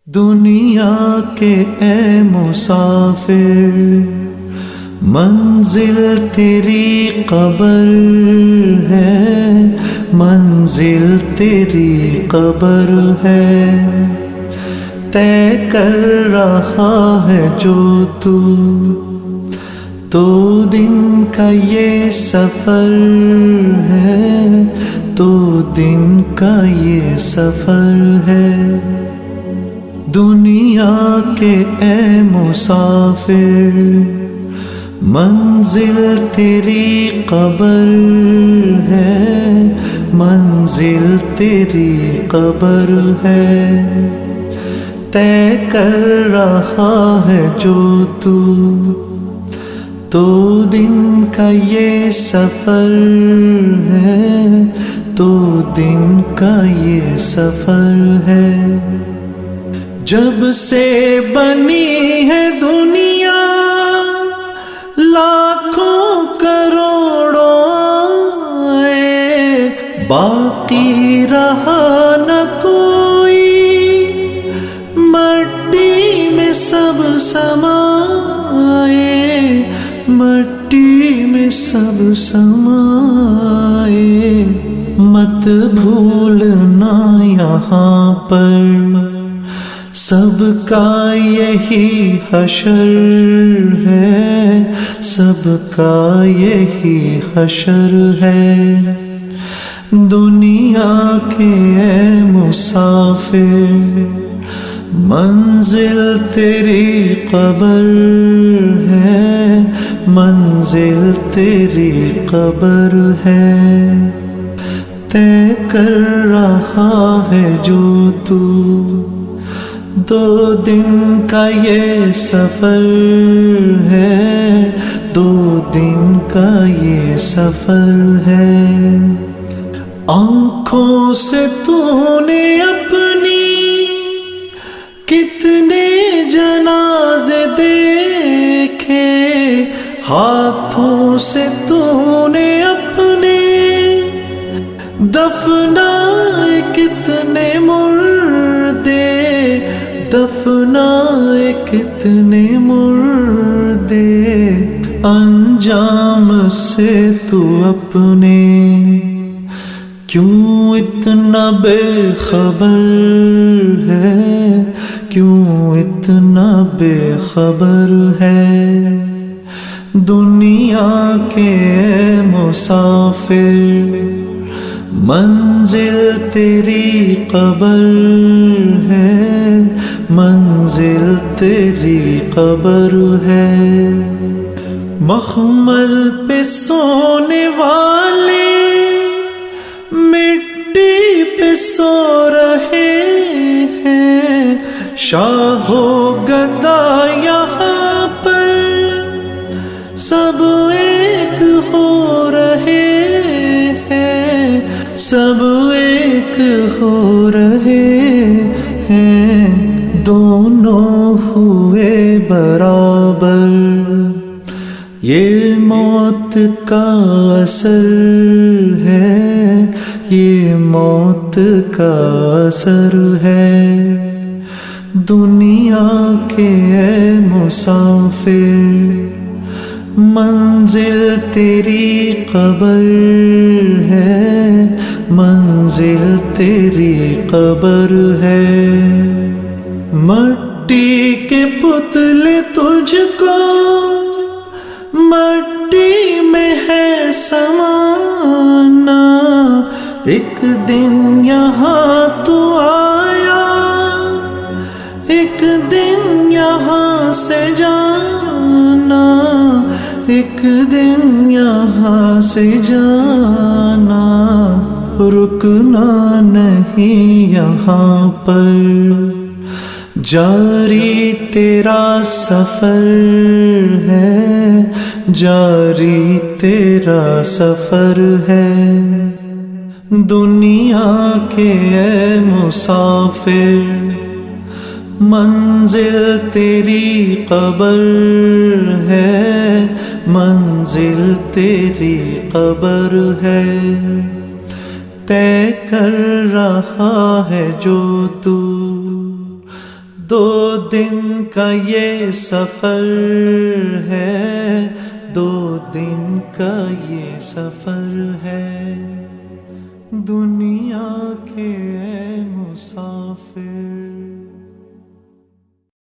دنیا کے اے مسافر، منزل تیری قبر ہے، منزل تیری قبر ہے، طے کر رہا ہے جو تو دن کا یہ سفر ہے، تو دن کا یہ سفر ہے۔ دنیا کے اے مسافر، منزل تیری قبر ہے، منزل تیری قبر ہے، طے کر رہا ہے جو تو دن کا یہ سفر ہے، تو دن کا یہ سفر ہے۔ جب سے بنی ہے دنیا لاکھوں کروڑوں آئے، باقی رہا نہ کوئی، مٹی میں سب سمائے، مٹی میں سب سمائے۔ مت بھولنا یہاں پر سب کا یہی حشر ہے، سب کا یہی حشر ہے۔ دنیا کے اے مسافر، منزل تیری قبر ہے، منزل تیری قبر ہے، طے کر رہا ہے جو دو دن کا یہ سفر ہے، دو دن کا یہ سفر ہے۔ آنکھوں سے تو نے اپنی کتنے جنازے دیکھے، ہاتھوں سے تو نے اپنے دفنائے کتنے مردے، دفنائے کتنے مردے۔ انجام سے تو اپنے کیوں اتنا بے خبر ہے، کیوں اتنا بے خبر ہے۔ دنیا کے مسافر، منزل تیری قبر ہے، منزل تیری قبر ہے۔ مخمل پہ سونے والے مٹی پہ سو رہے ہیں، شاہ و گدا یہاں پر سب ایک ہو رہے ہیں، سب ایک ہو رہے ہیں، دونوں ہوئے برابر۔ یہ موت کا اثر ہے، یہ موت کا اثر ہے۔ دنیا کے اے مسافر، منزل تیری قبر ہے، منزل تیری قبر ہے۔ مٹی کے پتلے تجھ کو مٹی میں ہے سمانا، ایک دن یہاں تو آیا، ایک دن یہاں سے جانا، ایک دن یہاں سے جانا، رکنا نہیں یہاں پر، جاری تیرا سفر ہے، جاری تیرا سفر ہے۔ دنیا کے اے مسافر، منزل تیری قبر ہے، منزل تیری قبر ہے، طے کر رہا ہے جو دو دن کا یہ سفر ہے، دو دن کا یہ سفر ہے، دنیا کے